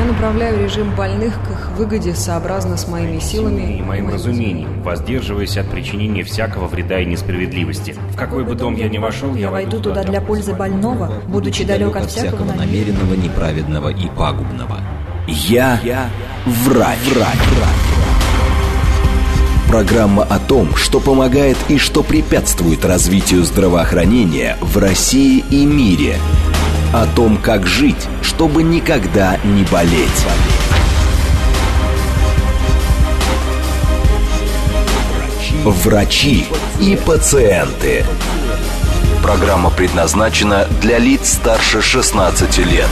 направляю режим больных к их выгоде сообразно с моими силами и моим разумением, воздерживаясь от причинения всякого вреда и несправедливости. В какой бы дом я ни вошел, я войду туда для пользы больного, будучи далек от всякого намеренного, неправедного и пагубного. Я врач. Программа о том, что помогает и что препятствует развитию здравоохранения в России и мире. О том, как жить, чтобы никогда не болеть. Врачи и пациенты. Программа предназначена для лиц старше 16 лет.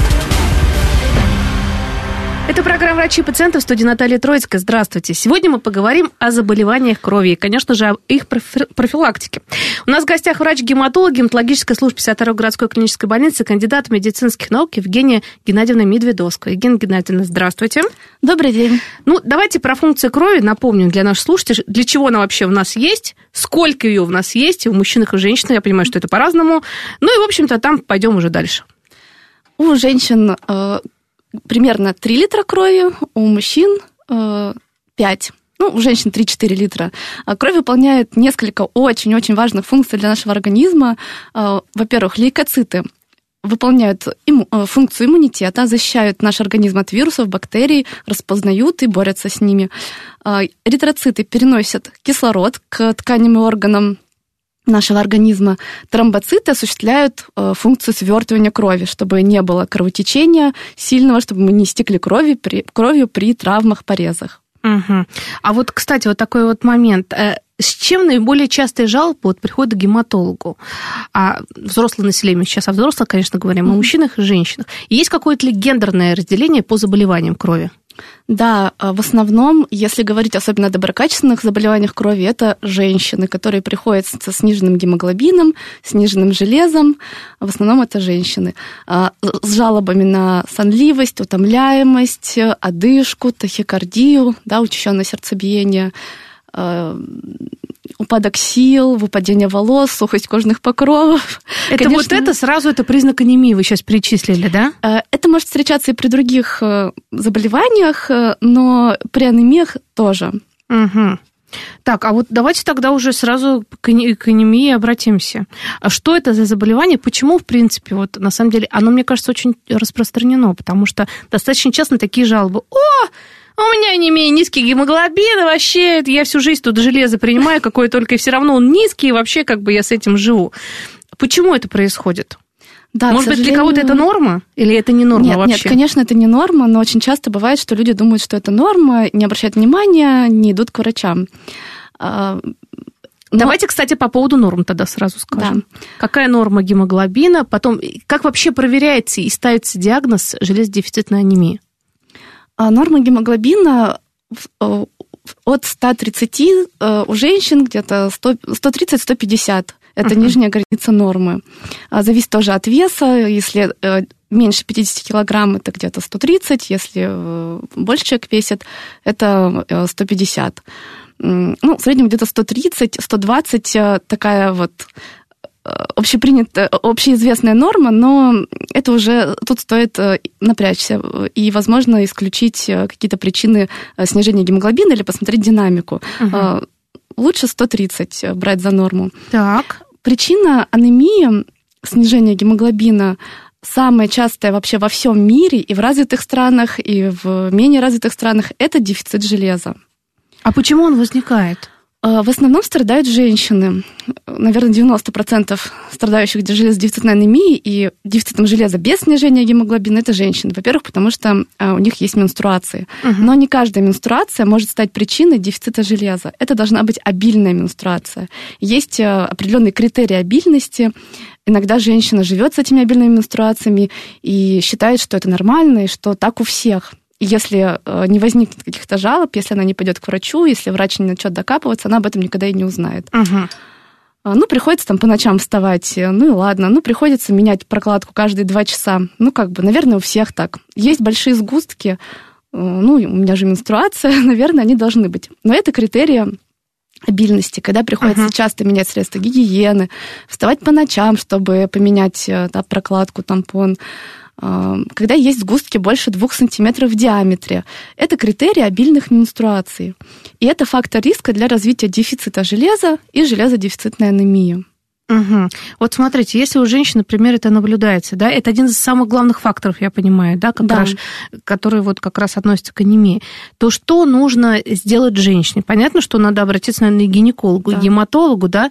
Это программа «Врачи и пациенты», в студии Наталья Троицкая. Здравствуйте. Сегодня мы поговорим о заболеваниях крови и, конечно же, о их профилактике. У нас в гостях врач-гематолог гематологической службы 52-й городской клинической больницы, кандидат медицинских наук Евгения Геннадьевна Медведовская. Евгения Геннадьевна, здравствуйте. Добрый день. Давайте про функции крови напомним для наших слушателей, для чего она вообще у нас есть, сколько ее у нас есть, и у мужчин и женщин. Я понимаю, что это по-разному. И, в общем-то, там пойдем уже дальше. У женщин примерно 3 литра крови, у мужчин 5. У женщин 3-4 литра. Кровь выполняет несколько очень-очень важных функций для нашего организма. Во-первых, лейкоциты выполняют функцию иммунитета, защищают наш организм от вирусов, бактерий, распознают и борются с ними. Эритроциты переносят кислород к тканям и органам нашего организма. Тромбоциты осуществляют функцию свертывания крови, чтобы не было кровотечения сильного, чтобы мы не истекли кровью при травмах, порезах. Угу. А кстати, такой момент. С чем наиболее частые жалобы приходят к гематологу? Взрослое население, сейчас о взрослых, конечно, говорим, о мужчинах и женщинах. Есть какое-то ли гендерное разделение по заболеваниям крови? Да, в основном, если говорить особенно о доброкачественных заболеваниях крови, это женщины, которые приходят со сниженным гемоглобином, сниженным железом. В основном это женщины. С жалобами на сонливость, утомляемость, одышку, тахикардию, учащенное сердцебиение, упадок сил, выпадение волос, сухость кожных покровов. Это сразу признак анемии вы сейчас перечислили, да? Это может встречаться и при других заболеваниях, но при анемиях тоже. Угу. Так, давайте тогда уже сразу к анемии обратимся. А что это за заболевание? Почему, в принципе, на самом деле, оно, мне кажется, очень распространено, потому что достаточно часто такие жалобы. У меня анемия, низкий гемоглобин, вообще, я всю жизнь тут железо принимаю, какое только, и все равно он низкий, и вообще, я с этим живу. Почему это происходит? Да, может быть, для кого-то это норма? Или это не норма вообще? Нет, конечно, это не норма, но очень часто бывает, что люди думают, что это норма, не обращают внимания, не идут к врачам. Давайте, кстати, по поводу норм тогда сразу скажем. Да. Какая норма гемоглобина? Потом, как вообще проверяется и ставится диагноз железодефицитной анемии? Норма гемоглобина от 130 у женщин где-то 130-150. Это нижняя граница нормы. Зависит тоже от веса. Если меньше 50 килограмм, это где-то 130. Если больше человек весит, это 150. В среднем где-то 130-120 такая общеизвестная норма, но это уже тут стоит напрячься и, возможно, исключить какие-то причины снижения гемоглобина или посмотреть динамику. Угу. Лучше 130 брать за норму. Так. Причина анемии, снижения гемоглобина, самая частая вообще во всем мире, и в развитых странах, и в менее развитых странах, это дефицит железа. А почему он возникает? В основном страдают женщины. Наверное, 90% страдающих железодефицитной анемией и дефицитом железа без снижения гемоглобина – это женщины. Во-первых, потому что у них есть менструации. Но не каждая менструация может стать причиной дефицита железа. Это должна быть обильная менструация. Есть определенные критерии обильности. Иногда женщина живет с этими обильными менструациями и считает, что это нормально, и что так у всех. Если не возникнет каких-то жалоб, если она не пойдет к врачу, если врач не начнет докапываться, она об этом никогда и не узнает. Приходится по ночам вставать, и ладно. Приходится менять прокладку каждые 2 часа. Наверное, у всех так. Есть большие сгустки, у меня же менструация, наверное, они должны быть. Но это критерии обильности, когда приходится часто менять средства гигиены, вставать по ночам, чтобы поменять прокладку, тампон. когда есть сгустки больше 2 см в диаметре. Это критерий обильных менструаций. И это фактор риска для развития дефицита железа и железодефицитной анемии. Угу. Вот смотрите, если у женщин, например, это наблюдается, да, это один из самых главных факторов, я понимаю, да, который вот как раз относится к анемии, то что нужно сделать женщине? Понятно, что надо обратиться, наверное, к гинекологу, к гематологу, да,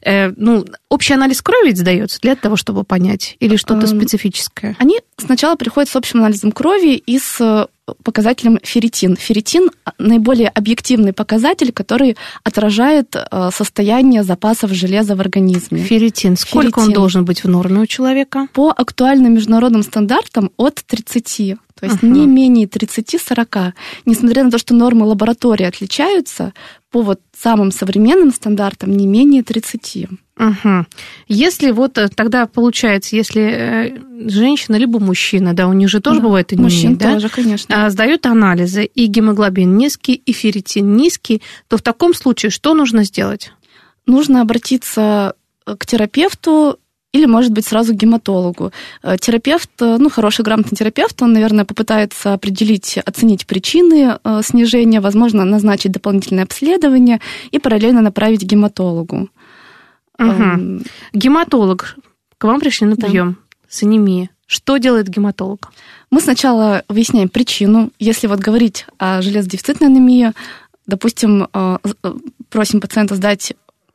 общий анализ крови ведь сдается для того, чтобы понять, или что-то специфическое? Они сначала приходят с общим анализом крови и с показателем ферритин. Ферритин – наиболее объективный показатель, который отражает состояние запасов железа в организме. Ферритин. Сколько он должен быть в норме у человека? По актуальным международным стандартам от 30. То есть не менее 30-40. Несмотря на то, что нормы лаборатории отличаются, по вот самым современным стандартам не менее 30. Угу. Если вот тогда получается, если женщина либо мужчина, да, у них же тоже бывает анемия, мужчин да, тоже, конечно, сдают анализы, и гемоглобин низкий, и ферритин низкий, то в таком случае что нужно сделать? Нужно обратиться к терапевту или, может быть, сразу к гематологу. Терапевт, хороший грамотный терапевт, он, наверное, попытается оценить причины снижения, возможно, назначить дополнительное обследование и параллельно направить к гематологу. Угу. Гематолог. К вам пришли на прием с анемией. Что делает гематолог? Мы сначала выясняем причину. Если вот говорить о железодефицитной анемии, допустим, просим пациента сдать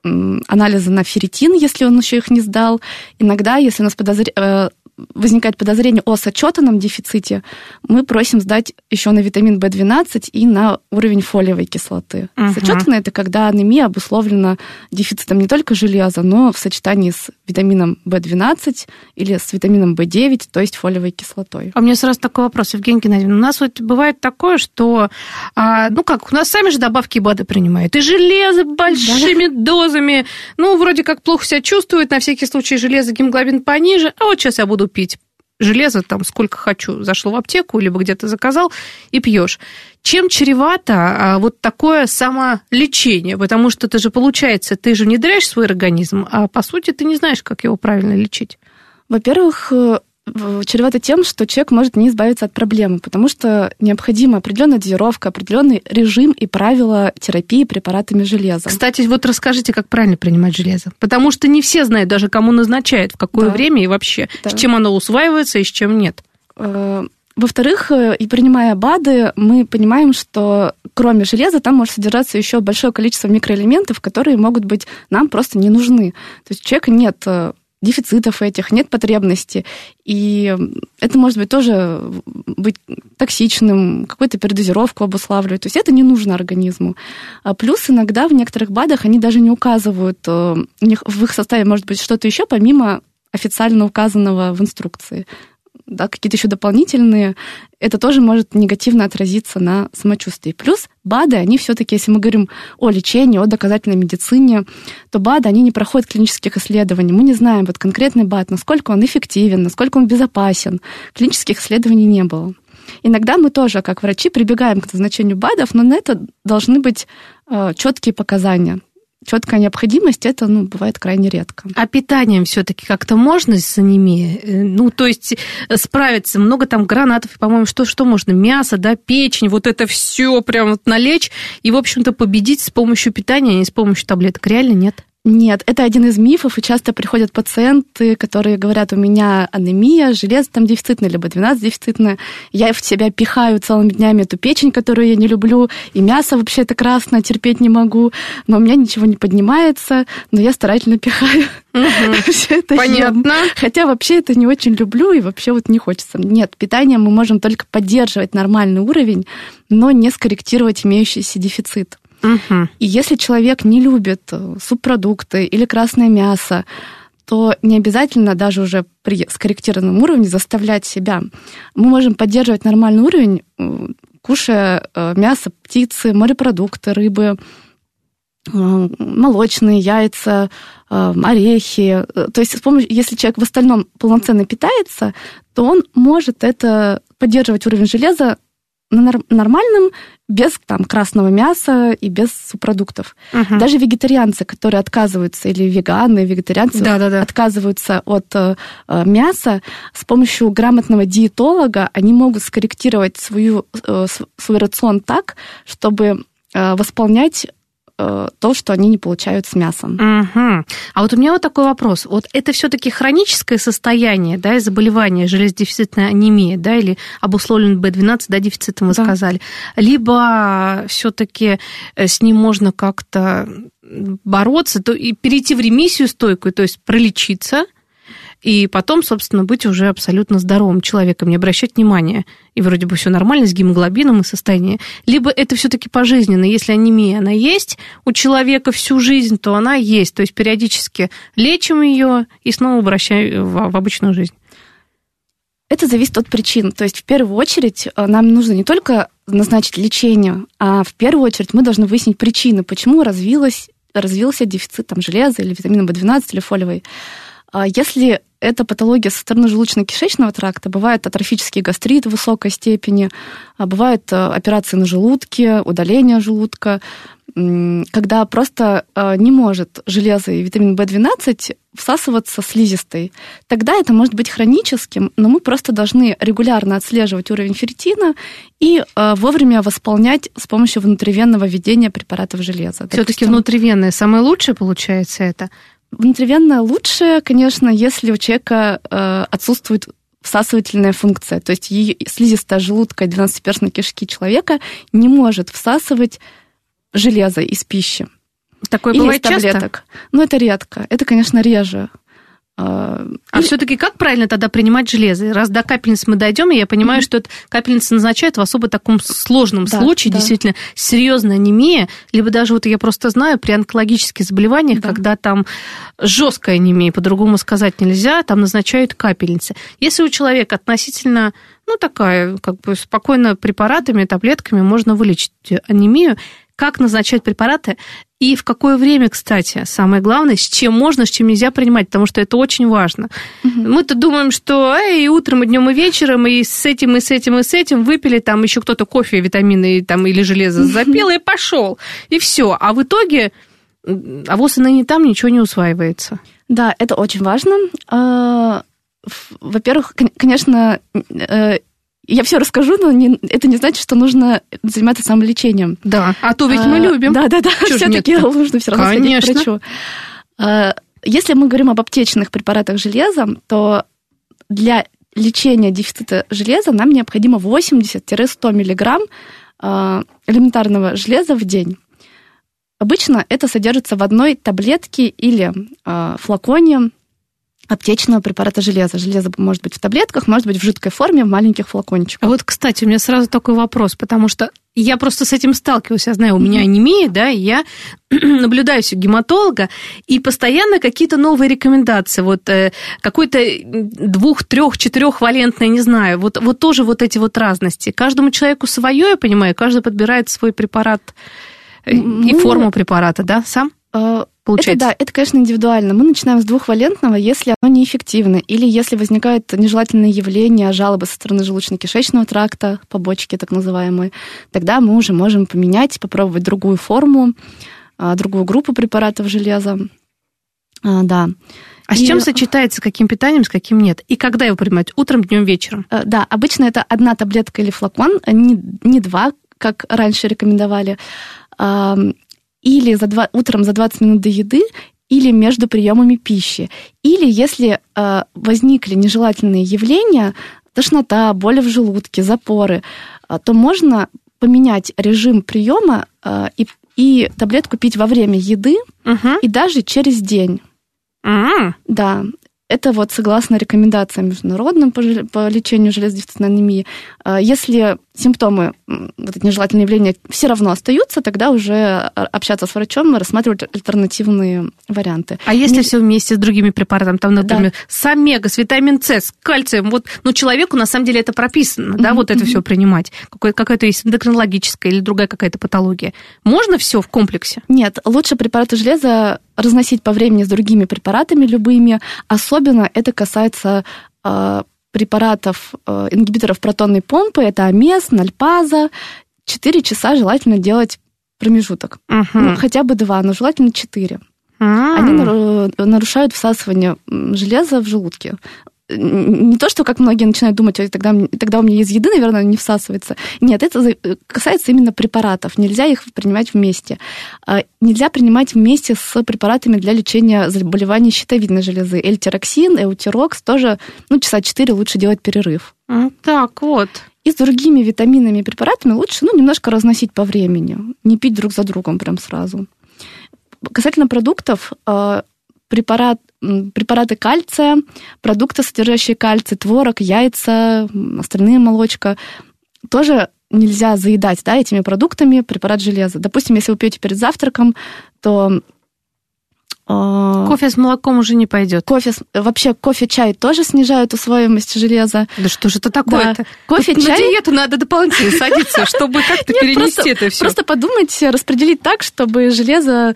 анализы на ферритин, если он еще их не сдал. Иногда, если у нас возникает подозрение о сочетанном дефиците, мы просим сдать еще на витамин В12 и на уровень фолиевой кислоты. Сочетанное – это когда анемия обусловлена дефицитом не только железа, но в сочетании с витамином В12 или с витамином В9, то есть фолиевой кислотой. А у меня сразу такой вопрос, Евгения Геннадьевна. У нас вот бывает такое, что, у нас сами же добавки БАДа принимают, и железо большими дозами, вроде как плохо себя чувствует, на всякий случай железо, гемоглобин пониже, а вот сейчас я буду пить железо там сколько хочу. Зашел в аптеку, либо где-то заказал и пьешь. Чем чревато вот такое самолечение? Потому что это же получается, ты же внедряешь свой организм, а по сути ты не знаешь, как его правильно лечить. Во-первых, чревато тем, что человек может не избавиться от проблемы, потому что необходима определенная дозировка, определенный режим и правила терапии препаратами железа. Кстати, вот расскажите, как правильно принимать железо. Потому что не все знают даже, кому назначают, в какое время и вообще, с чем оно усваивается и с чем нет. Во-вторых, и принимая БАДы, мы понимаем, что кроме железа там может содержаться еще большое количество микроэлементов, которые могут быть нам просто не нужны. То есть у человека нет дефицитов этих, нет потребности. И это может быть тоже быть токсичным, какую-то передозировку обуславливать. То есть это не нужно организму. Плюс иногда в некоторых БАДах они даже не указывают, у них в их составе может быть что-то еще помимо официально указанного в инструкции. Да, какие-то еще дополнительные, это тоже может негативно отразиться на самочувствии. Плюс БАДы, они все-таки, если мы говорим о лечении, о доказательной медицине, то БАДы, они не проходят клинических исследований. Мы не знаем вот конкретный БАД, насколько он эффективен, насколько он безопасен. Клинических исследований не было. Иногда мы тоже, как врачи, прибегаем к назначению БАДов, но на это должны быть четкие показания. Четкая необходимость, это, бывает крайне редко. А питанием все-таки как-то можно с анемией? То есть справиться, много там гранатов, по-моему, что можно? Мясо, да, печень, вот это все прям вот налечь и, в общем-то, победить с помощью питания, а не с помощью таблеток. Реально нет? Нет, это один из мифов, и часто приходят пациенты, которые говорят, у меня анемия, железо там дефицитное, либо B12 дефицитное, я в себя пихаю целыми днями эту печень, которую я не люблю, и мясо вообще это красное, терпеть не могу, но у меня ничего не поднимается, но я старательно пихаю. Все это понятно. Хотя вообще это не очень люблю, и вообще вот не хочется. Нет, питанием мы можем только поддерживать нормальный уровень, но не скорректировать имеющийся дефицит. И если человек не любит субпродукты или красное мясо, то не обязательно даже уже при скорректированном уровне заставлять себя. Мы можем поддерживать нормальный уровень, кушая мясо, птицы, морепродукты, рыбы, молочные, яйца, орехи. То есть если человек в остальном полноценно питается, то он может это поддерживать уровень железа нормальным, без красного мяса и без субпродуктов. Даже вегетарианцы, которые отказываются, или веганы, вегетарианцы отказываются от мяса, с помощью грамотного диетолога они могут скорректировать свой рацион так, чтобы восполнять то, что они не получают с мясом. А вот у меня вот такой вопрос. Вот это все-таки хроническое состояние, да, и заболевание, железодефицитная анемия, да, или обусловлен B12, да, дефицитом вы сказали, либо все-таки с ним можно как-то бороться, и перейти в ремиссию стойкую, то есть пролечиться, и потом, собственно, быть уже абсолютно здоровым человеком, не обращать внимания, и вроде бы все нормально с гемоглобином и состоянием. Либо это все-таки пожизненно, если анемия, она есть у человека всю жизнь, то она есть, то есть периодически лечим ее и снова обращаем в обычную жизнь. Это зависит от причин. То есть, в первую очередь, нам нужно не только назначить лечение, а в первую очередь мы должны выяснить причины, почему развился дефицит железа или витамина B12 или фолиевой. Если это патология со стороны желудочно-кишечного тракта, бывает атрофический гастрит в высокой степени, бывают операции на желудке, удаление желудка, когда просто не может железо и витамин В12 всасываться слизистой. Тогда это может быть хроническим, но мы просто должны регулярно отслеживать уровень ферритина и вовремя восполнять с помощью внутривенного введения препаратов железа. Все-таки внутривенное самое лучшее получается это? Внутривенно лучше, конечно, если у человека отсутствует всасывательная функция, то есть слизистая желудка и двенадцатиперстной кишки человека не может всасывать железо из пищи. Такое или бывает из таблеток. Часто? Но это редко. Это, конечно, реже. Все-таки как правильно тогда принимать железо? Раз до капельниц мы дойдем, и я понимаю, что это капельницы назначают в особо таком сложном случае, действительно серьезная анемия, либо даже вот я просто знаю при онкологических заболеваниях, когда там жесткая анемия, по-другому сказать нельзя, там назначают капельницы. Если у человека относительно, такая, спокойно препаратами, таблетками можно вылечить анемию, как назначать препараты и в какое время, кстати, самое главное, с чем можно, с чем нельзя принимать, потому что это очень важно. Мы-то думаем, что и утром, и днем, и вечером, и с этим, и с этим, и с этим выпили, там еще кто-то кофе, витамины или железо запил, и пошел, и все. А в итоге авось и ныне там ничего не усваивается. Да, это очень важно. Во-первых, конечно, я все расскажу, но это не значит, что нужно заниматься самолечением. Да, а то ведь мы любим. Да, все-таки нужно все равно сходить к врачу. Если мы говорим об аптечных препаратах железа, то для лечения дефицита железа нам необходимо 80-100 миллиграмм элементарного железа в день. Обычно это содержится в одной таблетке или флаконе аптечного препарата железа. Железо может быть в таблетках, может быть в жидкой форме, в маленьких флакончиках. А вот, кстати, у меня сразу такой вопрос, потому что я просто с этим сталкиваюсь. Я знаю, у меня анемия, да, и я наблюдаюсь у гематолога, и постоянно какие-то новые рекомендации. Вот какой-то 2-, 3-, 4-валентный, не знаю. Вот тоже вот эти вот разности. Каждому человеку свое, я понимаю, каждый подбирает свой препарат и форму препарата, да, сам? Получается. Это, конечно, индивидуально. Мы начинаем с 2-валентного, если оно неэффективно, или если возникают нежелательные явления, жалобы со стороны желудочно-кишечного тракта, побочки так называемые, тогда мы уже можем поменять, попробовать другую форму, другую группу препаратов железа. Да. А с чем сочетается, каким питанием, с каким нет? И когда его принимать? Утром, днем, вечером? Да, обычно это одна таблетка или флакон, не два, как раньше рекомендовали, или утром за 20 минут до еды, или между приемами пищи. Или если возникли нежелательные явления, тошнота, боли в желудке, запоры, то можно поменять режим приема и таблетку пить во время еды и даже через день. Да. Это вот согласно рекомендациям международным по лечению железодефицитной анемии. Если симптомы, вот эти нежелательные явления, все равно остаются, тогда уже общаться с врачом и рассматривать альтернативные варианты. А если все вместе с другими препаратами, там, например, с омега, с витамин С, с кальцием, человеку на самом деле это прописано, да, вот это все принимать. Какая-то есть эндокринологическая или другая какая-то патология. Можно все в комплексе? Нет, лучше препараты железа разносить по времени с другими препаратами любыми. Особенно это касается препаратов, ингибиторов протонной помпы, это амес, нальпаза, 4 часа желательно делать промежуток. Ну, хотя бы 2, но желательно 4. Они нарушают всасывание железа в желудке. Не то, что, как многие начинают думать, тогда у меня из еды, наверное, не всасывается. Нет, это касается именно препаратов. Нельзя их принимать вместе. Нельзя принимать вместе с препаратами для лечения заболеваний щитовидной железы. Эльтироксин, эутирокс тоже, часа 4 лучше делать перерыв. Так вот. И с другими витаминами и препаратами лучше, немножко разносить по времени. Не пить друг за другом прям сразу. Касательно продуктов, препараты кальция, продукты, содержащие кальций, творог, яйца, остальные молочка, тоже нельзя заедать этими продуктами препарат железа. Допустим, если вы пьете перед завтраком, то... Кофе с молоком уже не пойдет. Кофе, чай тоже снижают усвояемость железа. Да что же это такое-то? Да. Кофе, чай... На диету надо дополнительно садиться, чтобы как-то перенести это все. Просто подумать, распределить так, чтобы железо...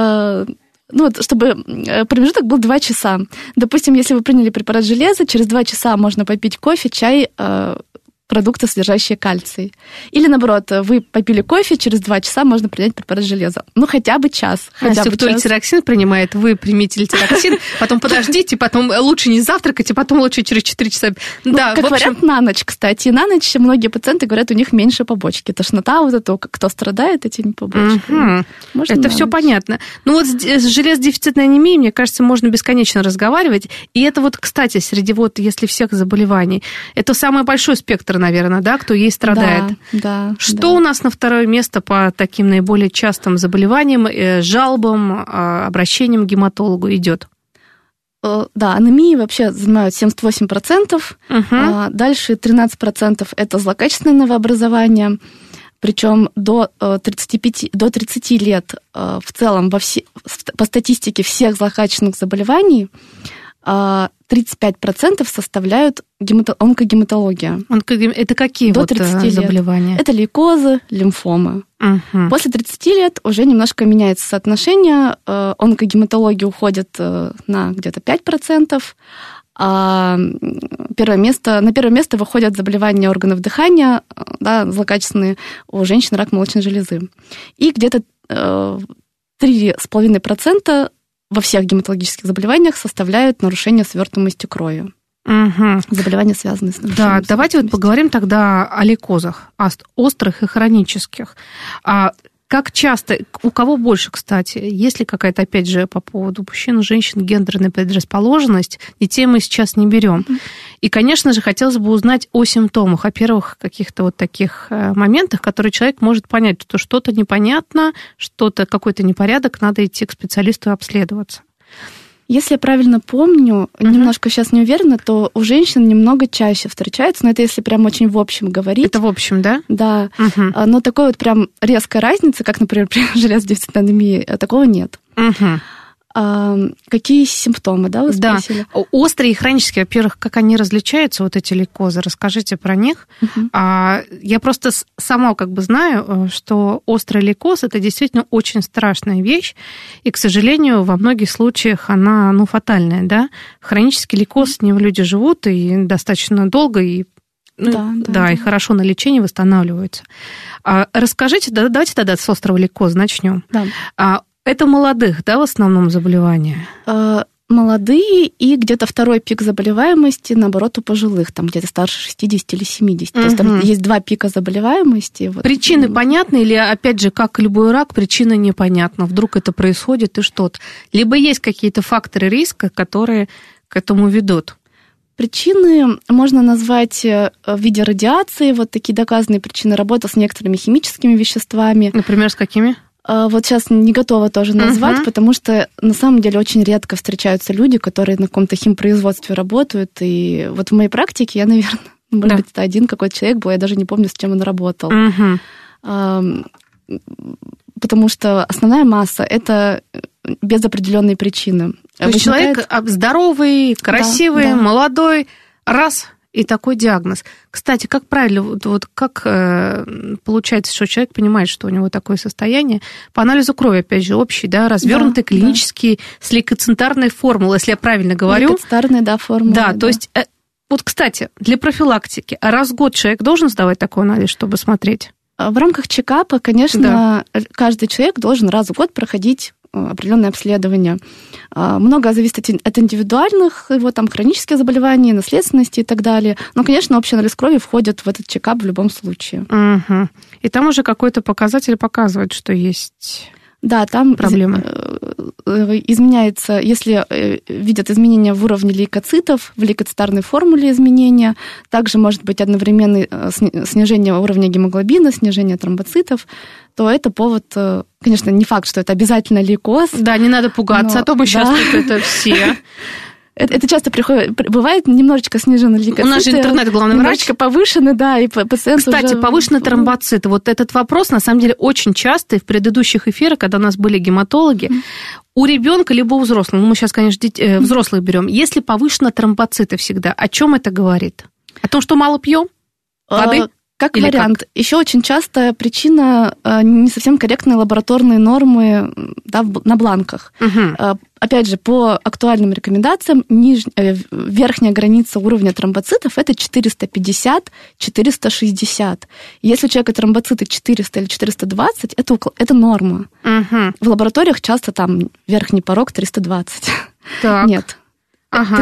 чтобы промежуток был 2 часа. Допустим, если вы приняли препарат железа, через 2 часа можно попить кофе, чай, продукты, содержащие кальций. Или, наоборот, вы попили кофе, через 2 часа можно принять препарат железа. Хотя бы час. Если кто эльтироксин принимает, вы примите эльтироксин, потом подождите, потом лучше не завтракайте, потом лучше через 4 часа. Да, как вариант на ночь, кстати. На ночь многие пациенты говорят, у них меньше побочки. Тошнота, кто страдает этими побочками. Это все понятно. С железодефицитной анемией, мне кажется, можно бесконечно разговаривать. И это кстати, среди если всех заболеваний, это самый большой спектр, наверное, да, кто ей страдает. Да. Что у нас на второе место по таким наиболее частым заболеваниям, жалобам, обращениям к гематологу идет? Да, анемии вообще занимают 78%. Дальше 13% это злокачественное новообразование. Причем до 30 лет в целом по статистике всех злокачественных заболеваний 35% составляют онкогематология. Это какие до 30 заболевания? Это лейкозы, лимфомы. После 30 лет уже немножко меняется соотношение. Онкогематология уходит на где-то 5%, а на первое место выходят заболевания органов дыхания, злокачественные, у женщин рак молочной железы. И где-то 3,5% во всех гематологических заболеваниях составляют нарушение свертываемости крови. Заболевания, связанные с нарушением. Да, давайте поговорим тогда о лейкозах, острых и хронических. Как часто, у кого больше, кстати? Есть ли какая-то, опять же, по поводу мужчин и женщин гендерная предрасположенность? Детей мы сейчас не берем. И, конечно же, хотелось бы узнать о симптомах, о первых каких-то таких моментах, которые человек может понять, что что-то непонятно, какой-то непорядок, надо идти к специалисту и обследоваться. Если я правильно помню, немножко сейчас не уверена, то у женщин немного чаще встречается, но это если прям очень в общем говорить. Это в общем, да? Да. Но такой прям резкой разницы, как, например, при железодефицитной анемии, такого нет. Какие симптомы, вы спросили? Да, острые и хронические, во-первых, как они различаются, эти лейкозы, расскажите про них. Я просто сама знаю, что острый лейкоз – это действительно очень страшная вещь, и, к сожалению, во многих случаях она, фатальная, да. Хронический лейкоз, с ним люди живут и достаточно долго, и и хорошо на лечении восстанавливаются. Расскажите, давайте тогда с острого лейкоза начнем. Да. Это молодых, в основном заболевания? Молодые и где-то второй пик заболеваемости, наоборот, у пожилых, там где-то старше 60 или 70. То есть там есть 2 пика заболеваемости. Причины понятны или, опять же, как любой рак, причина непонятна? Вдруг это происходит и что-то? Либо есть какие-то факторы риска, которые к этому ведут? Причины можно назвать в виде радиации, такие доказанные причины, работа с некоторыми химическими веществами. Например, с какими? Сейчас не готова тоже назвать, потому что на самом деле очень редко встречаются люди, которые на каком-то химпроизводстве работают. И в моей практике я, наверное, может быть, это один какой-то человек был, я даже не помню, с чем он работал. Потому что основная масса – это без определенной причины. То есть человек здоровый, красивый, молодой, раз – и такой диагноз. Кстати, как правильно, как получается, что человек понимает, что у него такое состояние? По анализу крови, опять же, общий, развернутый, клинический, с лейкоцитарной формулой, если я правильно говорю. Лейкоцитарная, формула. Да, то есть Вот, кстати, для профилактики раз в год человек должен сдавать такой анализ, чтобы смотреть? В рамках чекапа, конечно, каждый человек должен раз в год проходить определенные обследования. Многое зависит от индивидуальных, его там хронических заболеваний, наследственности и так далее. Но, конечно, общий анализ крови входит в этот чекап в любом случае. Угу. И там уже какой-то показатель показывает, что есть... Да, там проблемы. Изменяется, если видят изменения в уровне лейкоцитов, в лейкоцитарной формуле изменения, также может быть одновременное снижение уровня гемоглобина, снижение тромбоцитов, то это повод, конечно, не факт, что это обязательно лейкоз. Да, не надо пугаться, а то мы сейчас тут это все... Это часто бывает немножечко снижены лейкоциты. У нас же интернет, главный врач. Немножечко повышены, да, и пациент Кстати, уже... повышенные тромбоциты. Вот этот вопрос, на самом деле, очень часто, и в предыдущих эфирах, когда у нас были гематологи, у ребенка либо у взрослого, мы сейчас, конечно, взрослых берем, если повышены тромбоциты всегда, о чем это говорит? О том, что мало пьем? Воды? Как Или вариант. как? Еще очень часто причина не совсем корректные лабораторные нормы, да, на бланках. Угу. Опять же, по актуальным рекомендациям, верхняя граница уровня тромбоцитов – это 450-460. Если у человека тромбоциты 400 или 420, это норма. Угу. В лабораториях часто там верхний порог 320. Так. Нет. Ага.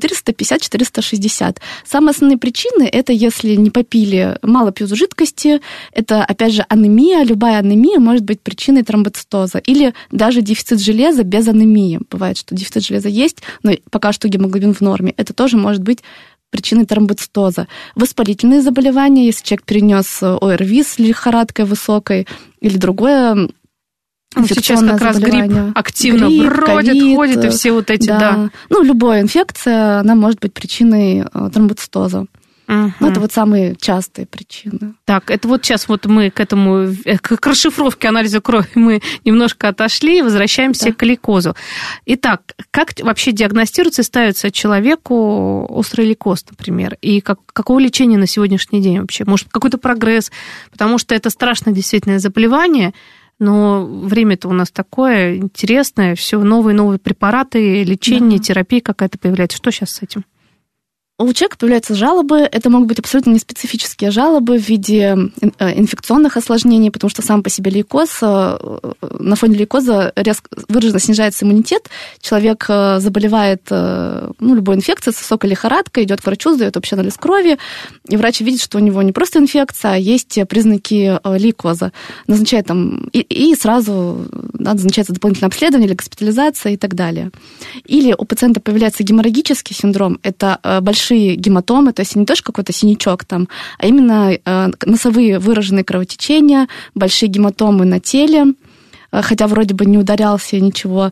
450-460. Самые основные причины – это если не попили, мало пьют жидкости, это, опять же, анемия. Любая анемия может быть причиной тромбоцитоза. Или даже дефицит железа без анемии. Бывает, что дефицит железа есть, но пока что гемоглобин в норме. Это тоже может быть причиной тромбоцитоза. Воспалительные заболевания, если человек перенес ОРВИ с лихорадкой высокой или другое. Сейчас как раз грипп активно бродит, ходит, и все вот эти, да. Ну, любая инфекция, она может быть причиной тромбоцитоза. Угу. Ну, это вот самые частые причины. Так, это вот сейчас вот мы к расшифровке анализа крови мы немножко отошли и возвращаемся к лейкозу. Итак, как вообще диагностируется и ставится человеку острый лейкоз, например? И какого лечения на сегодняшний день вообще? Может, какой-то прогресс? Потому что это страшное действительно заболевание, но время-то у нас такое интересное, все новые и новые препараты, лечение, терапия какая-то появляется. Что сейчас с этим? У человека появляются жалобы, это могут быть абсолютно неспецифические жалобы в виде инфекционных осложнений, потому что сам по себе лейкоз, на фоне лейкоза резко выраженно снижается иммунитет, человек заболевает любой инфекцией с высокой лихорадкой, идет к врачу, сдает общий анализ крови, и врач видит, что у него не просто инфекция, а есть признаки лейкоза. Назначает там, и сразу назначается дополнительное обследование или госпитализация и так далее. Или у пациента появляется геморрагический синдром, это большие гематомы, то есть не тоже какой-то синячок там, а именно носовые выраженные кровотечения, большие гематомы на теле, хотя вроде бы не ударялся ничего.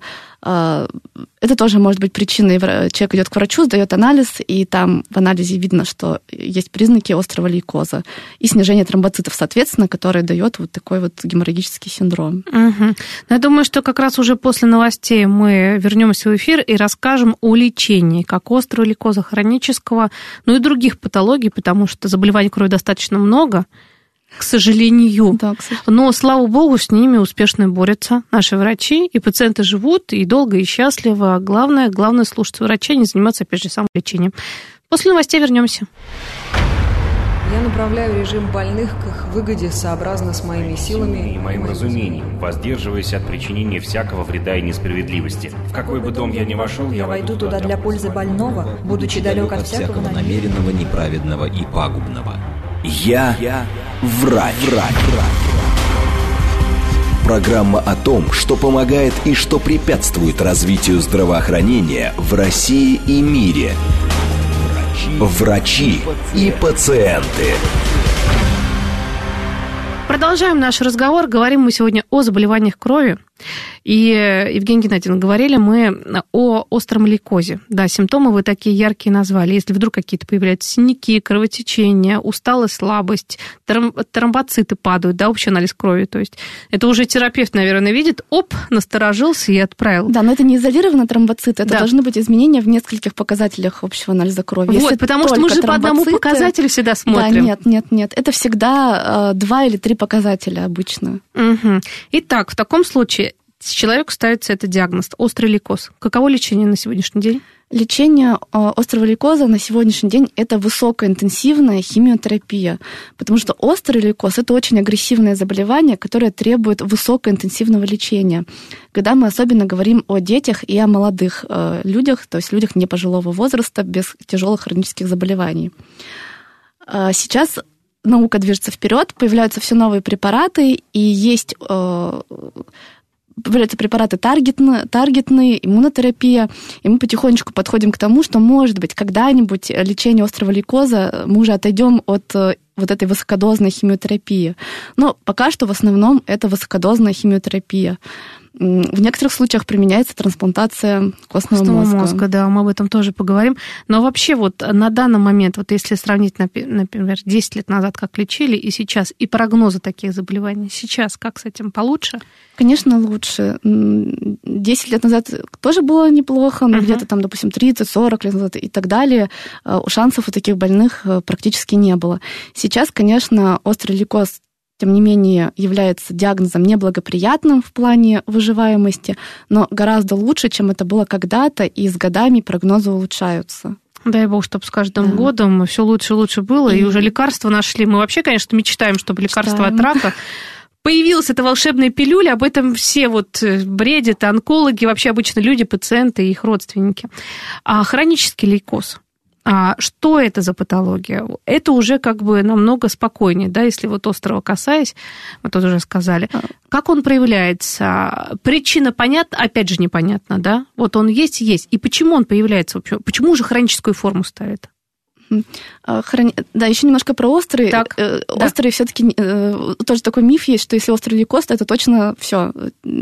Это тоже может быть причиной. Человек идет к врачу, сдает анализ, и там в анализе видно, что есть признаки острого лейкоза и снижение тромбоцитов, соответственно, которое дает вот такой вот геморрагический синдром. Угу. Я думаю, что как раз уже после новостей мы вернемся в эфир и расскажем о лечении как острого лейкоза хронического, ну и других патологий, потому что заболеваний крови достаточно много, к сожалению. Да, к сожалению. Но, слава богу, с ними успешно борются наши врачи, и пациенты живут и долго, и счастливо. Главное слушаться врача, не заниматься, опять же, самолечением. После новостей вернемся. Я направляю режим больных к их выгоде сообразно с моими силами и моим разумением, воздерживаясь от причинения всякого вреда и несправедливости. В какой бы дом я ни вошел, я войду туда для пользы больного, будучи далек от всякого намеренного, неправедного и пагубного. Я врач. Программа о том, что помогает и что препятствует развитию здравоохранения в России и мире. Врачи и пациенты. Продолжаем наш разговор. Говорим мы сегодня о заболеваниях крови. И, Евгения Геннадьевна, говорили мы о остром лейкозе. Да, симптомы вы такие яркие назвали. Если вдруг какие-то появляются синяки, кровотечения, усталость, слабость, тромбоциты падают, да, общий анализ крови. То есть это уже терапевт, наверное, видит, насторожился и отправил. Да, но это не изолированно тромбоциты, это должны быть изменения в нескольких показателях общего анализа крови. Вот, если потому что мы же по одному показателю всегда смотрим. Да, нет. Это всегда 2 или 3 показателя обычно. Угу. Итак, в таком случае Человеку ставится этот диагноз – острый лейкоз. Каково лечение на сегодняшний день? Лечение острого лейкоза на сегодняшний день – это высокоинтенсивная химиотерапия, потому что острый лейкоз – это очень агрессивное заболевание, которое требует высокоинтенсивного лечения. Когда мы особенно говорим о детях и о молодых людях, то есть людях не пожилого возраста, без тяжелых хронических заболеваний. Сейчас наука движется вперед, появляются все новые препараты, и есть появляются препараты таргетные, иммунотерапия, и мы потихонечку подходим к тому, что, может быть, когда-нибудь лечение острого лейкоза мы уже отойдем от вот этой высокодозной химиотерапии. Но пока что в основном это высокодозная химиотерапия. В некоторых случаях применяется трансплантация костного мозга. Да, мы об этом тоже поговорим. Но вообще вот на данный момент, вот если сравнить, например, 10 лет назад, как лечили, и сейчас, и прогнозы таких заболеваний, сейчас как с этим получше? Конечно, лучше. 10 лет назад тоже было неплохо, но где-то там, допустим, 30-40 лет назад и так далее, шансов у таких больных практически не было. Сейчас, конечно, острый лейкоз, тем не менее, является диагнозом неблагоприятным в плане выживаемости, но гораздо лучше, чем это было когда-то, и с годами прогнозы улучшаются. Дай бог, чтобы с каждым годом все лучше и лучше было, и уже лекарства нашли. Мы вообще, конечно, мечтаем, чтобы лекарство от рака появилась эта волшебная пилюля, об этом все вот бредят, онкологи, вообще обычно люди, пациенты и их родственники. А хронический лейкоз. Что это за патология? Это уже как бы намного спокойнее, да, если вот острого касаясь, мы тут уже сказали. Как он проявляется? Причина понятна, опять же непонятна, да? Вот он есть и есть. И почему он появляется вообще? Почему уже хроническую форму ставит? Да, еще немножко про острый. Так, острый все-таки тоже такой миф есть, что если острый лейкоз, то это точно все.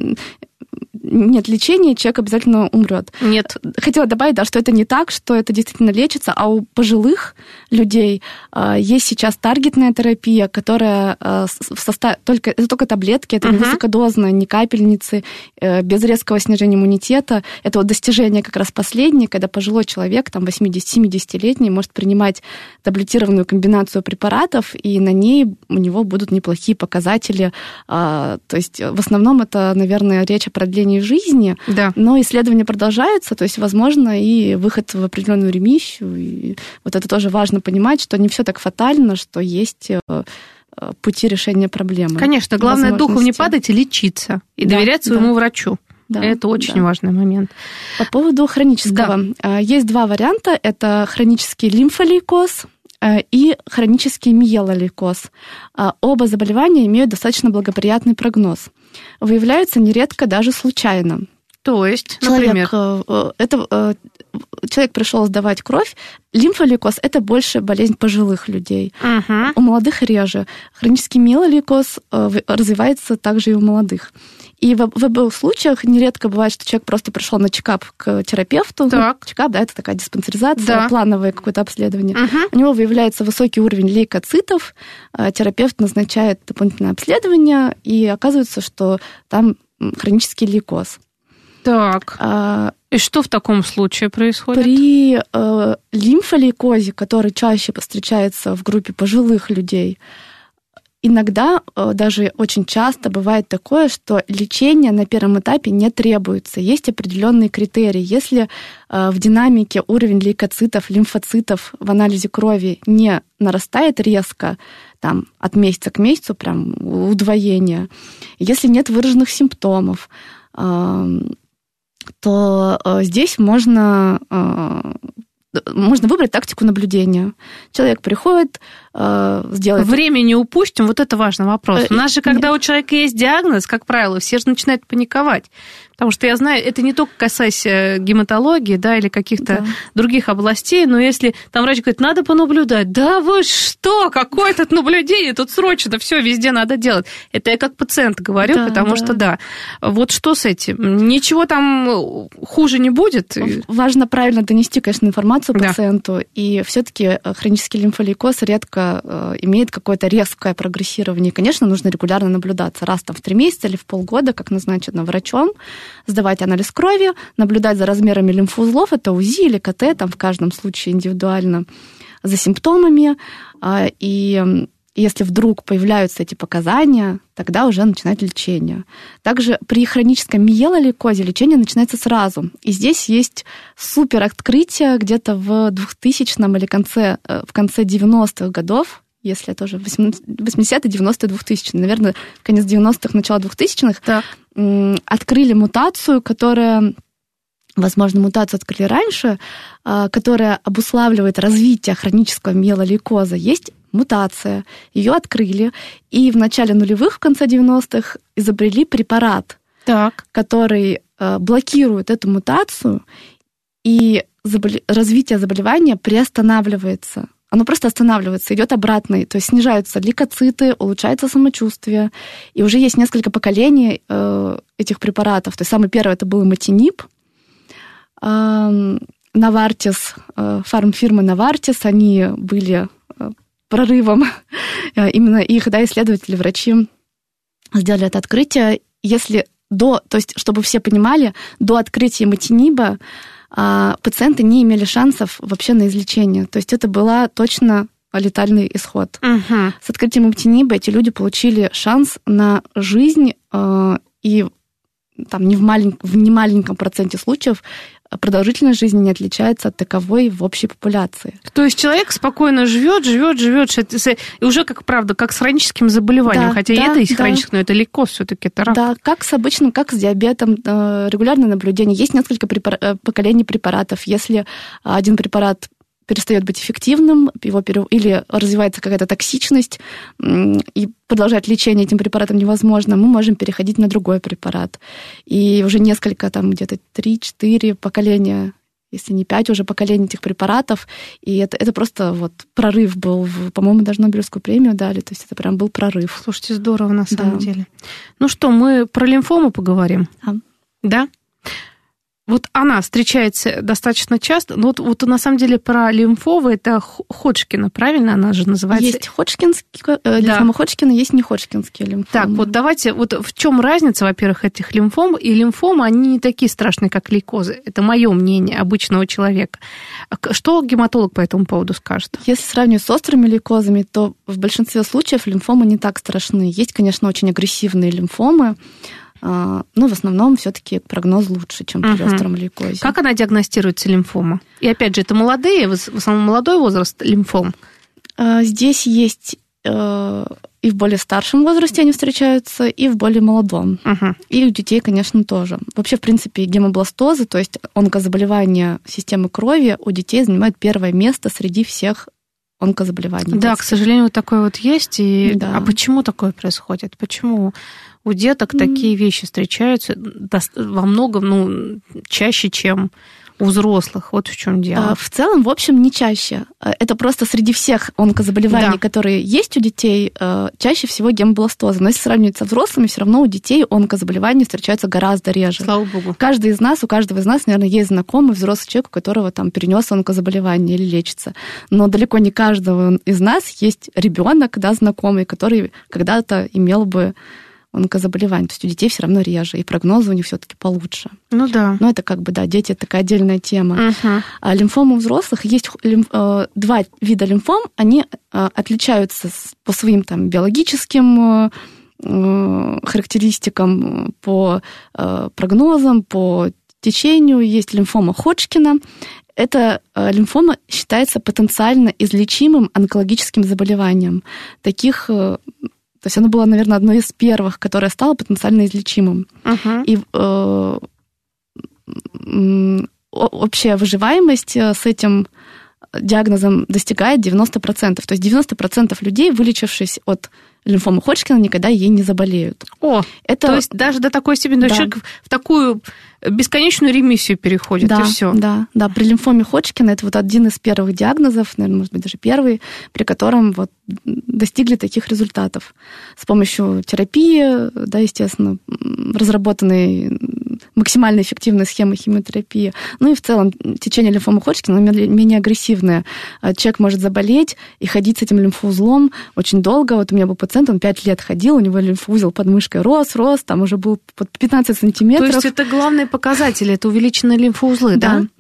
Нет лечения, человек обязательно умрет. Нет. Хотела добавить, да, что это не так, что это действительно лечится, а у пожилых людей есть сейчас таргетная терапия, которая в составе это только таблетки, это не высокодозно, не капельницы, без резкого снижения иммунитета. Это вот достижение как раз последнее, когда пожилой человек, там 80-70-летний, может принимать таблетированную комбинацию препаратов, и на ней у него будут неплохие показатели. То есть в основном это, наверное, речь о продлении жизни, да. Но исследования продолжаются, то есть, возможно, и выход в определенную ремиссию. И вот это тоже важно понимать, что не все так фатально, что есть пути решения проблемы. Конечно, главное духом не падать и лечиться, и доверять своему врачу. Да, это очень важный момент. По поводу хронического. Да. Есть два варианта. Это хронический лимфолейкоз и хронический миелолейкоз. Оба заболевания имеют достаточно благоприятный прогноз. Выявляются нередко даже случайно. То есть, например? Человек пришел сдавать кровь. Лимфолейкоз – это больше болезнь пожилых людей. У молодых реже. Хронический миелолейкоз развивается также и у молодых. И в обоих случаях нередко бывает, что человек просто пришел на чекап к терапевту. Чекап, да, это такая диспансеризация, плановое какое-то обследование. У него выявляется высокий уровень лейкоцитов, терапевт назначает дополнительное обследование, и оказывается, что там хронический лейкоз. Так, и что в таком случае происходит? При лимфолейкозе, который чаще встречается в группе пожилых людей, иногда, даже очень часто бывает такое, что лечение на первом этапе не требуется. Есть определенные критерии. Если в динамике уровень лейкоцитов, лимфоцитов в анализе крови не нарастает резко, там, от месяца к месяцу, прям удвоение, если нет выраженных симптомов, то здесь можно выбрать тактику наблюдения. Человек приходит, сделает... Время не упустим, вот это важный вопрос. У нас же, когда у человека есть диагноз, как правило, все же начинают паниковать. Потому что я знаю, это не только касаясь гематологии, да, или каких-то других областей, но если там врач говорит, надо понаблюдать, да вы что, какое тут наблюдение, тут срочно все везде надо делать. Это я как пациент говорю, потому что вот что с этим? Ничего там хуже не будет? Важно правильно донести, конечно, информацию пациенту, и все-таки хронический лимфолейкоз редко имеет какое-то резкое прогрессирование. Конечно, нужно регулярно наблюдаться, раз там в 3 месяца или в полгода, как назначено врачом, сдавать анализ крови, наблюдать за размерами лимфоузлов, это УЗИ или КТ, там в каждом случае индивидуально, за симптомами. И если вдруг появляются эти показания, тогда уже начинать лечение. Также при хронической миелолейкозе лечение начинается сразу. И здесь есть супер открытие где-то в 2000-м или в конце 90-х годов, если это уже 80-е, 90-е, 2000-е, наверное, конец 90-х, начало 2000-х, открыли мутацию, которая... Возможно, мутацию открыли раньше, которая обуславливает развитие хронического миелолейкоза. Есть мутация, ее открыли, и в начале нулевых, в конце 90-х, изобрели препарат, который блокирует эту мутацию, и развитие заболевания приостанавливается. Оно просто останавливается, идет обратно, то есть снижаются лейкоциты, улучшается самочувствие. И уже есть несколько поколений этих препаратов. То есть самый первый это был иматинип. Novartis, фармфирма Novartis, они были прорывом. Именно их, исследователи, врачи сделали это открытие. То есть, чтобы все понимали, до открытия иматиниба пациенты не имели шансов вообще на излечение. То есть это была точно летальный исход. С открытием иматиниба эти люди получили шанс на жизнь, и там в немаленьком проценте случаев продолжительность жизни не отличается от таковой в общей популяции. То есть человек спокойно живет, и уже, как с хроническим заболеванием, хотя и это есть хроническое, но это лейкоз все-таки, это рак. Да, как с диабетом, регулярное наблюдение. Есть несколько поколений препаратов. Если один препарат перестает быть эффективным, или развивается какая-то токсичность, и продолжать лечение этим препаратом невозможно, мы можем переходить на другой препарат. И уже несколько, где-то 3-4 поколения, если не 5 уже поколений этих препаратов, и это просто прорыв был, по-моему, даже Нобелевскую премию дали, то есть это прям был прорыв. Слушайте, здорово на самом деле. Ну что, мы про лимфому поговорим? Да? Она встречается достаточно часто. Но на самом деле про лимфовы это Ходжкина, правильно она же называется? Есть Ходжкинские лимфомы Ходжкина, есть не Ходжкинские лимфомы. Так, давайте, в чем разница, во-первых, этих лимфом? И лимфомы, они не такие страшные, как лейкозы. Это мое мнение обычного человека. Что гематолог по этому поводу скажет? Если сравнивать с острыми лейкозами, то в большинстве случаев лимфомы не так страшны. Есть, конечно, очень агрессивные лимфомы, но в основном все-таки прогноз лучше, чем при остром лейкозе. Как она диагностируется, лимфома? И опять же, это молодые, в основном молодой возраст лимфом? Здесь есть и в более старшем возрасте они встречаются, и в более молодом. И у детей, конечно, тоже. Вообще, в принципе, гемобластозы, то есть онкозаболевания системы крови, у детей занимают первое место среди всех онкозаболеваний. Да, к сожалению, такое есть. А почему такое происходит? Почему у деток такие вещи встречаются во многом, чаще, чем у взрослых? Вот в чем дело. В целом, в общем, не чаще. Это просто среди всех онкозаболеваний, которые есть у детей, чаще всего гемобластозы. Но если сравнивать со взрослыми, все равно у детей онкозаболевания встречаются гораздо реже. Слава богу. У каждого из нас, наверное, есть знакомый взрослый человек, у которого перенес онкозаболевание или лечится. Но далеко не каждого из нас есть ребенок, знакомый, который когда-то имел бы онкозаболевания. То есть у детей все равно реже, и прогнозы у них все-таки получше. Ну да. Но это дети, это такая отдельная тема. А лимфомы у взрослых есть два вида лимфом, они отличаются по своим биологическим характеристикам, по прогнозам, по течению. Есть лимфома Ходжкина. Эта лимфома считается потенциально излечимым онкологическим заболеванием. То есть оно было, наверное, одно из первых, которое стало потенциально излечимым. И общая выживаемость с этим диагнозом достигает 90%. То есть 90% людей, вылечившись от лимфомы Ходжкина, никогда ей не заболеют. То есть даже до такой степени, человек в такую бесконечную ремиссию переходит, и все. Да, при лимфоме Ходжкина это один из первых диагнозов, наверное, может быть, даже первый, при котором достигли таких результатов. С помощью терапии, естественно, разработанной максимально эффективной схемы химиотерапии. И в целом течение лимфомы Ходжкина менее агрессивное. Человек может заболеть и ходить с этим лимфоузлом очень долго. У меня был пациент, он 5 лет ходил, у него лимфоузел под мышкой рос, там уже был под 15 сантиметров. То есть это главные показатели, это увеличенные лимфоузлы, да?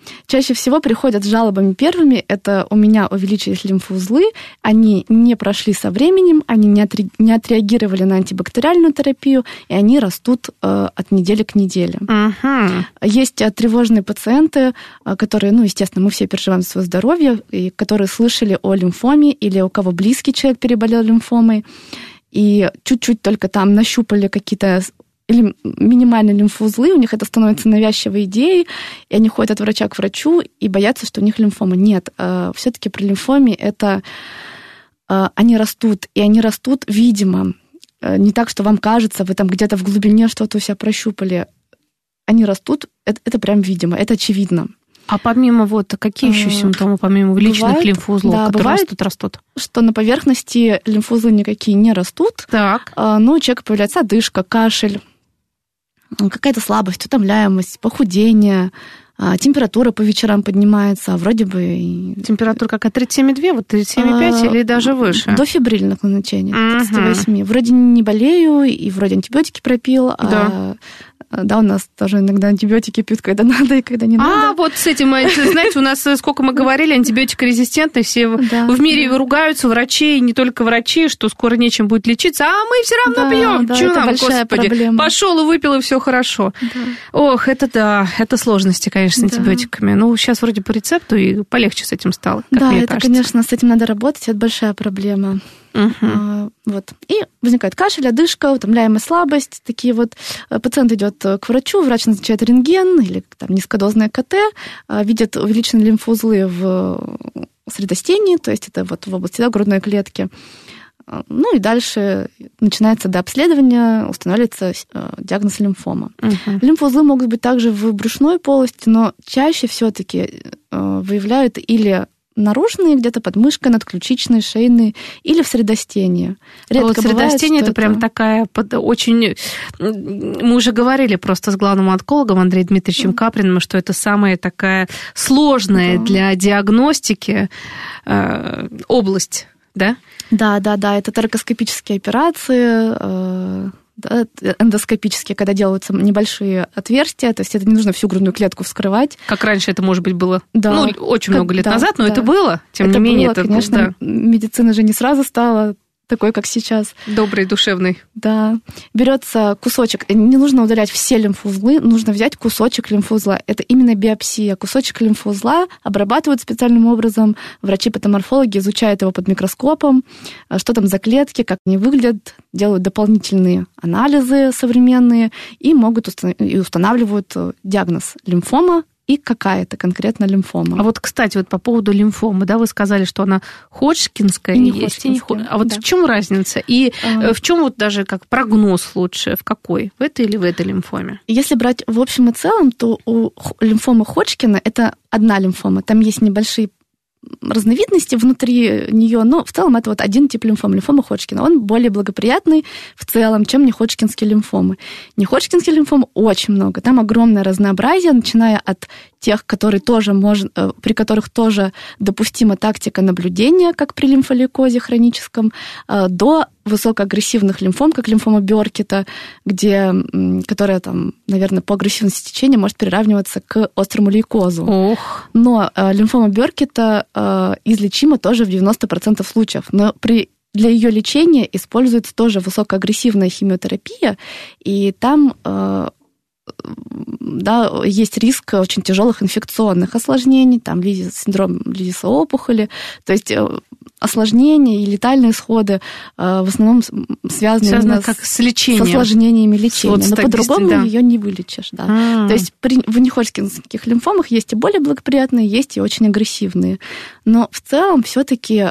Чаще всего приходят с жалобами первыми. Это у меня увеличились лимфоузлы, они не прошли со временем, они не отреагировали на антибактериальную терапию, и они растут от недели к неделе. Есть тревожные пациенты, которые, естественно, мы все переживаем за свое здоровье, и которые слышали о лимфоме или у кого близкий человек переболел лимфомой, и чуть-чуть только там нащупали какие-то или минимальные лимфоузлы, у них это становится навязчивой идеей, и они ходят от врача к врачу и боятся, что у них лимфома. Нет, все-таки при лимфоме это они растут, и они растут, видимо, не так, что вам кажется, вы там где-то в глубине что-то у себя прощупали. Они растут, это прям видимо, это очевидно. А помимо какие еще симптомы, помимо увеличенных лимфоузлов, которые растут? Что на поверхности лимфоузлы никакие не растут, так. Но у человека появляется одышка, кашель, какая-то слабость, утомляемость, похудение, температура по вечерам поднимается, вроде бы... Температура какая? 37,2, 37,5 или даже выше? До фибрильных значений, 38. Вроде не болею, и вроде антибиотики пропил, Да, у нас тоже иногда антибиотики пьют, когда надо и когда не надо. Вот с этим, знаете, у нас, сколько мы говорили, антибиотикорезистентные, все в мире ругаются, врачи, и не только врачи, что скоро нечем будет лечиться, а мы все равно пьем. Чего нам, господи? Проблема. Пошел и выпил, и все хорошо. Да. Ох, это сложности, конечно, с антибиотиками. Ну, сейчас вроде по рецепту и полегче с этим стало, как мне кажется. Конечно, с этим надо работать, это большая проблема. И возникает кашель, одышка, утомляемая слабость. Такие пациент идет к врачу, врач назначает рентген или низкодозное КТ, видит увеличенные лимфоузлы в средостении, то есть это в области грудной клетки. И дальше начинается дообследование, устанавливается диагноз лимфома. Лимфоузлы могут быть также в брюшной полости, но чаще все-таки выявляют или наружные, где-то под мышкой, надключичные, шейные, или в средостении. Редко средостение это прям такая очень... Мы уже говорили просто с главным онкологом Андреем Дмитриевичем Каприным, что это самая такая сложная для диагностики область, да? Да, это торакоскопические операции, эндоскопические, когда делаются небольшие отверстия, то есть это не нужно всю грудную клетку вскрывать. Как раньше это, может быть, было очень много лет назад, но это было, тем не менее. Это, конечно, медицина же не сразу стала такой, как сейчас. Добрый, душевный. Да. Берется кусочек. Не нужно удалять все лимфоузлы, нужно взять кусочек лимфоузла. Это именно биопсия. Кусочек лимфоузла обрабатывают специальным образом. Врачи-патоморфологи изучают его под микроскопом, что там за клетки, как они выглядят, делают дополнительные анализы современные и могут устанавливают диагноз лимфома, и какая-то конкретно лимфома. А кстати, по поводу лимфомы, вы сказали, что она ходжкинская и есть, и не ходжкинская. А в чем разница? И в чем даже как прогноз лучше? В какой? В этой или в этой лимфоме? Если брать в общем и целом, то у лимфомы Ходжкина это одна лимфома. Там есть небольшие разновидности внутри нее, но в целом это один тип лимфомы, лимфома Ходжкина. Он более благоприятный в целом, чем неходжкинские лимфомы. Неходжкинские лимфомы очень много. Там огромное разнообразие, начиная от тех, которые тоже при которых тоже допустима тактика наблюдения, как при лимфолейкозе хроническом, до высокоагрессивных лимфом, как лимфома Бёркита, которая наверное, по агрессивности течения может приравниваться к острому лейкозу. Но лимфома Бёркита излечима тоже в 90% случаев. Но для ее лечения используется тоже высокоагрессивная химиотерапия, и там есть риск очень тяжелых инфекционных осложнений, синдром Лизиса опухоли, то есть осложнения и летальные исходы в основном связаны с лечением, с осложнениями лечения, но по-другому ее не вылечишь. То есть в неходжкинских лимфомах есть и более благоприятные, есть и очень агрессивные, но в целом все-таки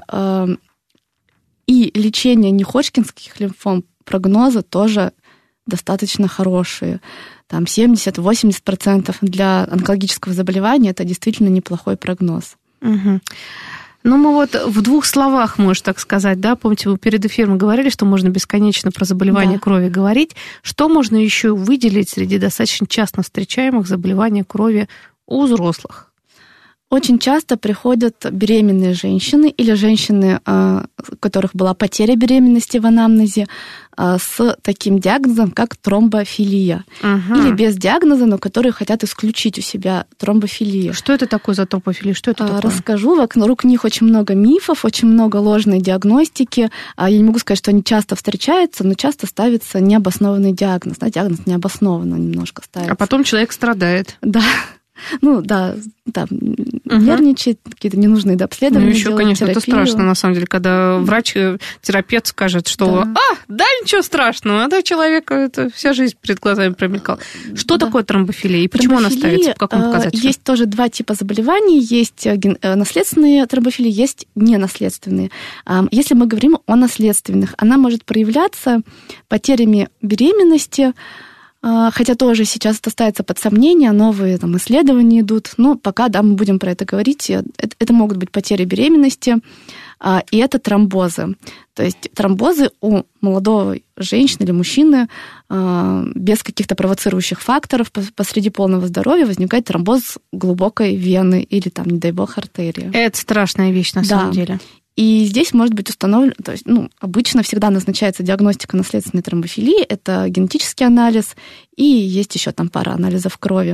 и лечение неходжкинских лимфом прогнозы тоже достаточно хорошие. 70-80% для онкологического заболевания – это действительно неплохой прогноз. Угу. Мы в двух словах, можно так сказать, помните, вы перед эфиром говорили, что можно бесконечно про заболевания крови говорить. Что можно еще выделить среди достаточно часто встречаемых заболеваний крови у взрослых? Очень часто приходят беременные женщины или женщины, у которых была потеря беременности в анамнезе, с таким диагнозом, как тромбофилия. Или без диагноза, но которые хотят исключить у себя тромбофилию. Что это такое за тромбофилия? Что это такое? Расскажу. Вокруг них очень много мифов, очень много ложной диагностики. Я не могу сказать, что они часто встречаются, но часто ставится необоснованный диагноз. Да, диагноз необоснованно немножко ставится. А потом человек страдает. Да. Ну, да, нервничает, какие-то ненужные обследования. Ну, еще, делать, конечно, терапию. это страшно, на самом деле, когда врач-терапевт скажет, что да, ничего страшного, а да, человек это вся жизнь перед глазами промелькала. Что такое тромбофилия и почему она ставится, по какому показателю? Есть тоже два типа заболеваний, есть наследственные тромбофилии, есть ненаследственные. Если мы говорим о наследственных, она может проявляться потерями беременности, хотя тоже сейчас это ставится под сомнение, новые там исследования идут, но пока, да, мы будем про это говорить. Это могут быть потери беременности, и это тромбозы. То есть тромбозы у молодой женщины или мужчины без каких-то провоцирующих факторов посреди полного здоровья возникает тромбоз глубокой вены или, там, не дай бог, артерии. Это страшная вещь на самом деле. И здесь может быть установлено, то есть, обычно всегда назначается диагностика наследственной тромбофилии, это генетический анализ, и есть еще там пара анализов крови.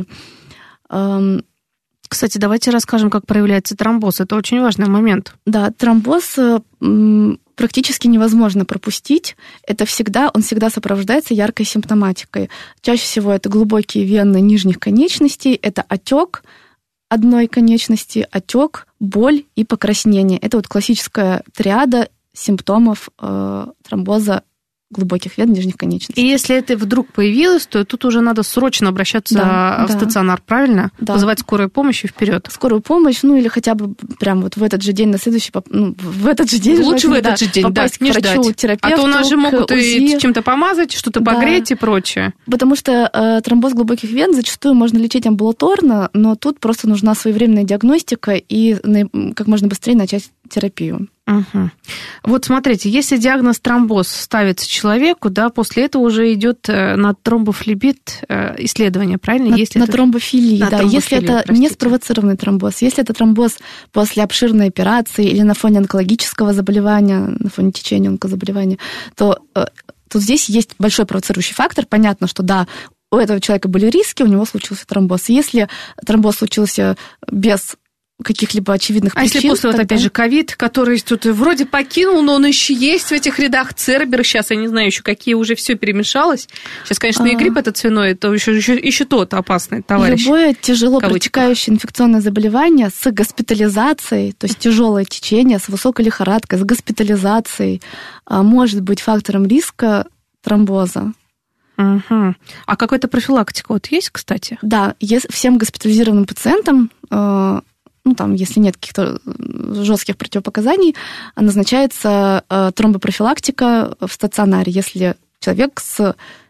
Кстати, давайте расскажем, как проявляется тромбоз. Это очень важный момент. Да, тромбоз практически невозможно пропустить. Он всегда сопровождается яркой симптоматикой. Чаще всего это глубокие вены нижних конечностей, это отек одной конечности, отек, боль и покраснение. Это вот классическая триада симптомов тромбоза глубоких вен нижних конечностей. И если это вдруг появилось, то тут уже надо срочно обращаться в стационар, правильно? Да. Вызывать скорую помощь и вперед. Скорую помощь, или хотя бы прям вот в этот же день, на следующий, в этот же день. Лучше в этот же день, попасть к врачу, терапевту. А то у нас же могут и чем-то помазать, что-то погреть и прочее. Потому что тромбоз глубоких вен зачастую можно лечить амбулаторно, но тут просто нужна своевременная диагностика и как можно быстрее начать терапию. Угу. Вот смотрите, если диагноз тромбоз ставится человеку, да, после этого уже идет на тромбофлебит исследование, правильно? На тромбофилии, да. Если это не спровоцированный тромбоз, если это тромбоз после обширной операции или на фоне онкологического заболевания, на фоне течения онкозаболевания, то тут здесь есть большой провоцирующий фактор. Понятно, что да, у этого человека были риски, у него случился тромбоз. Если тромбоз случился без каких-либо очевидных причин. А если после, опять же, ковид, который тут вроде покинул, но он еще есть в этих рядах, Цербер, сейчас, я не знаю, еще какие уже все перемешалось. Сейчас, конечно, и грипп этот свиной, это еще тот опасный товарищ. Любое тяжело протекающее инфекционное заболевание с госпитализацией, то есть тяжелое течение с высокой лихорадкой, с госпитализацией, может быть фактором риска тромбоза. Угу. А какая-то профилактика вот есть, кстати? Да, всем госпитализированным пациентам, если нет каких-то жестких противопоказаний, назначается тромбопрофилактика в стационаре, если человек с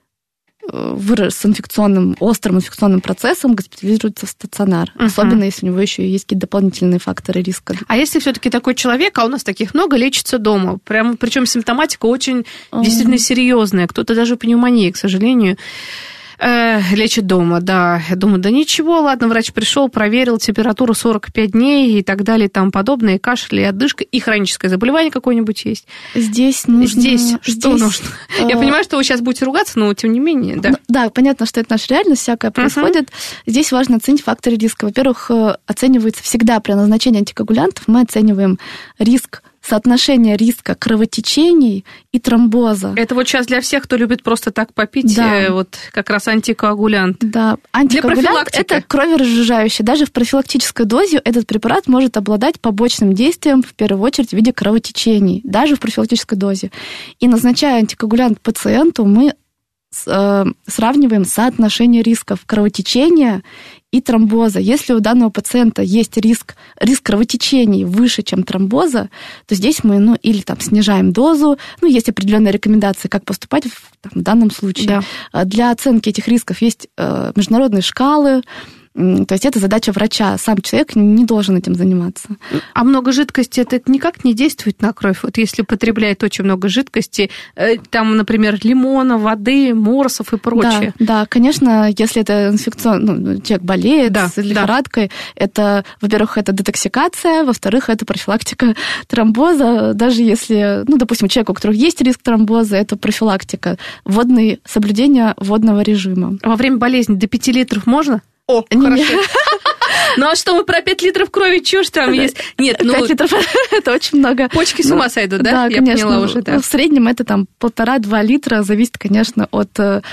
острым инфекционным процессом госпитализируется в стационар, особенно если у него еще есть какие-то дополнительные факторы риска. А если все-таки такой человек, а у нас таких много, лечится дома, причем симптоматика очень действительно серьезная, кто-то даже пневмония, к сожалению, лечит дома, да. Я думаю, да ничего, ладно, врач пришел, проверил температуру 45 дней и так далее, и тому подобное, и кашель, и одышка, и хроническое заболевание какое-нибудь есть. Здесь нужно... Что нужно? Я понимаю, что вы сейчас будете ругаться, но тем не менее, да. Да, понятно, что это наша реальность, всякое происходит. Здесь важно оценить факторы риска. Во-первых, оценивается всегда при назначении антикоагулянтов, мы оцениваем соотношение риска кровотечений и тромбоза. Это вот сейчас для всех, кто любит просто так попить, вот как раз антикоагулянт. Да, антикоагулянт – это кроверазжижающий. Даже в профилактической дозе этот препарат может обладать побочным действием, в первую очередь, в виде кровотечений, даже в профилактической дозе. И назначая антикоагулянт пациенту, мы сравниваем соотношение рисков кровотечения и тромбоза. Если у данного пациента есть риск кровотечений выше, чем тромбоза, то здесь мы или снижаем дозу, есть определенные рекомендации, как поступать в данном случае. Да. Для оценки этих рисков есть международные шкалы, То есть это задача врача. Сам человек не должен этим заниматься. А много жидкости это никак не действует на кровь? Вот если употребляет очень много жидкости, там, например, лимона, воды, морсов и прочее. Да, конечно, если это инфекционный, человек болеет с лихорадкой, это, во-первых, это детоксикация, во-вторых, это профилактика тромбоза. Даже если, допустим, у человека, у которого есть риск тромбоза, это профилактика, соблюдение водного режима. Во время болезни до 5 литров можно? О, хорошо. Ну а что, мы про 5 литров крови, чё ж там есть? Нет, 5 литров – это очень много. Почки с ума сойдут, да? Да, конечно. Поняла уже, да. В среднем это там 1,5-2 литра, зависит, конечно, от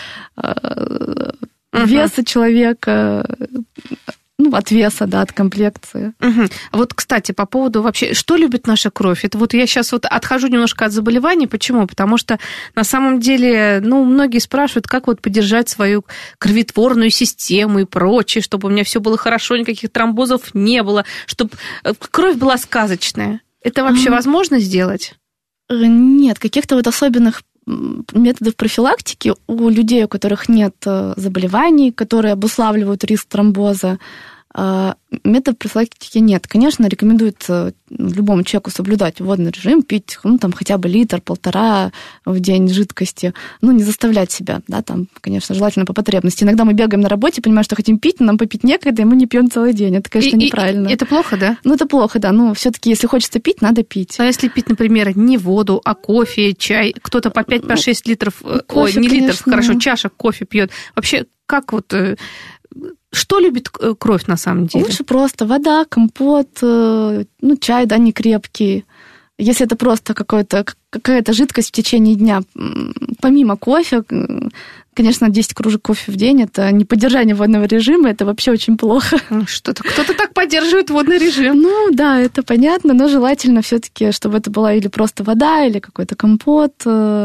веса человека, от веса, от комплекции. Вот, кстати, по поводу вообще, что любит наша кровь? Это вот я сейчас отхожу немножко от заболеваний. Почему? Потому что на самом деле, многие спрашивают, как вот поддержать свою кроветворную систему и прочее, чтобы у меня все было хорошо, никаких тромбозов не было, чтобы кровь была сказочная. Это вообще возможно сделать? Нет, каких-то особенных методов профилактики у людей, у которых нет заболеваний, которые обуславливают риск тромбоза, методов профилактики нет. Конечно, рекомендуют любому человеку соблюдать водный режим, пить хотя бы 1-1,5 в день жидкости, не заставлять себя, конечно, желательно по потребности. Иногда мы бегаем на работе, понимаем, что хотим пить, но нам попить некогда, и мы не пьем целый день. Это, конечно, неправильно. Это плохо, да? Это плохо, да. Все-таки, если хочется пить, надо пить. А если пить, например, не воду, а кофе, чай, кто-то по 5-6 литров, кофе, не конечно. литров, хорошо, чашек кофе пьет. Вообще, как что любит кровь на самом деле? Лучше просто вода, компот, чай, не крепкий. Если это просто какая-то жидкость в течение дня, помимо кофе, конечно, 10 кружек кофе в день – это не поддержание водного режима, это вообще очень плохо. Кто-то так поддерживает водный режим. Да, это понятно, но желательно все-таки, чтобы это была или просто вода, или какой-то компот,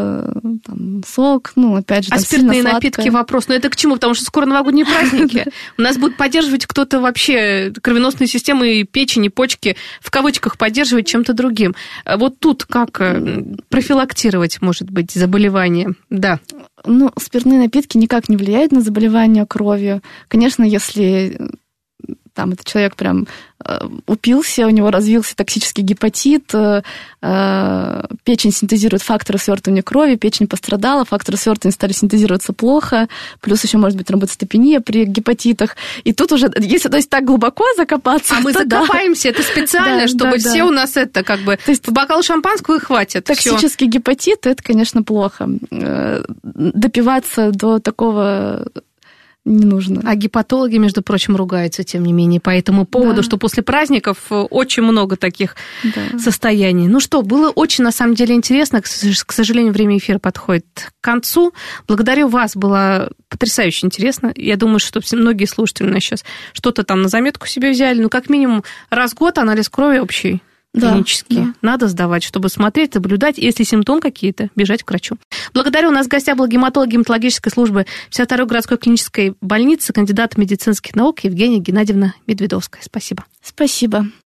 сок, опять же, а спиртные напитки вопрос. Но это к чему? Потому что скоро новогодние праздники. У нас будет поддерживать кто-то вообще кровеносные системы, и печень, и почки, в кавычках, поддерживать чем-то другим. Вот тут как профилактировать, может быть, заболевание? Да. Спиртные напитки никак не влияют на заболевание крови. Конечно, если этот человек прям упился, у него развился токсический гепатит, печень синтезирует факторы свертывания крови, печень пострадала, факторы свертывания стали синтезироваться плохо, плюс еще может быть тромбоцитопения при гепатитах. И тут уже, если так глубоко закопаться... А мы закопаемся, это специально, чтобы все у нас то есть по бокалу шампанского и хватит. Токсический гепатит, это, конечно, плохо. Допиваться до такого... не нужно. А гепатологи, между прочим, ругаются, тем не менее, по этому поводу, что после праздников очень много таких состояний. Было очень, на самом деле, интересно. К сожалению, время эфира подходит к концу. Благодарю вас, было потрясающе интересно. Я думаю, что многие слушатели у нас сейчас что-то там на заметку себе взяли. Как минимум раз в год анализ крови общий. Клинически. Надо сдавать, чтобы смотреть, наблюдать. Если симптомы какие-то, бежать к врачу. Благодарю. У нас в гостях был гематолог гематологической службы 52-й городской клинической больницы, кандидат медицинских наук Евгения Геннадьевна Медведовская. Спасибо. Спасибо.